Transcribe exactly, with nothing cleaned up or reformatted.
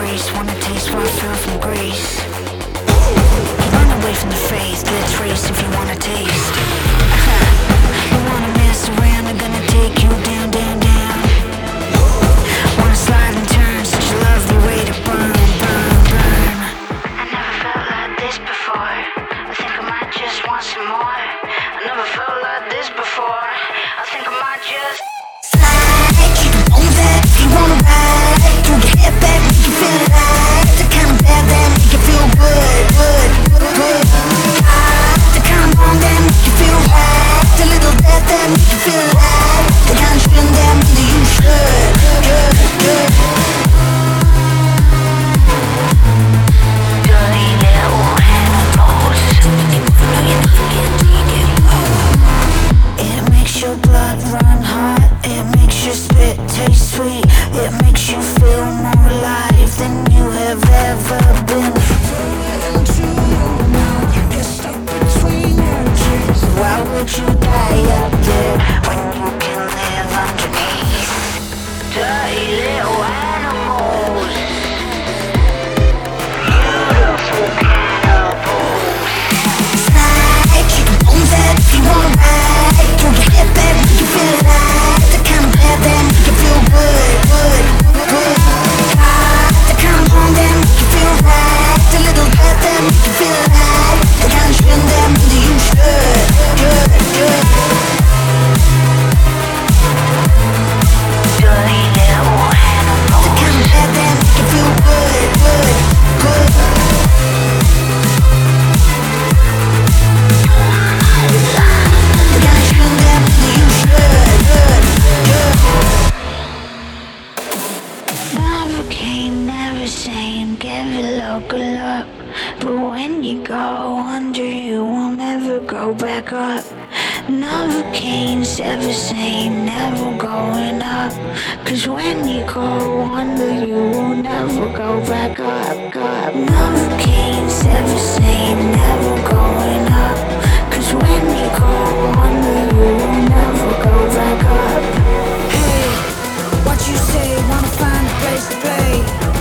grace. Wanna taste what I feel from grace. Run away from the faith, let's race if you wanna taste. You wanna mess around, I'm gonna take you down, down, down. Wanna slide and turn, such a lovely way to burn, burn, burn. I never felt like this before. I think I might just want some more. I never felt like this before. I think I might just slide, keep it on that if you wanna ride. Throw your head back, make you feel alive. The kind of bad that make you feel good, good, good. Ah, the kind of wrong that make you feel right. The little death that make you feel alive. The kind of shouldn't that mean you should, good, good. Dirty little animals. It makes your blood run hot. It makes your spit taste sweet. It makes you feel more alive than you have ever been. You get stuck between your dreams. Why would you die up there when you can live underneath? Dirty little animals. Beautiful cannibals. Slide, kick the bones out if you wanna ride. Throw your head back, make you feel alive. The kind of bad that make you feel good, good, good. Ah, the kind of wrong that make you feel right. The little death that make you feel alive. The kind of shit that means you should, good, good. Dirty little animals. The kind of bad that make you feel good, good, good. The kind of shit that means you should, good, good. Never came, never same, give it look, good luck. But when you go under, you will never go back up. Never came, never same, never going up. Cause when you go under, you will never go back up, up. Never came, never same, never going up. Cause when you go under, you will never go back up. Hey, what you say, wanna find a place to play?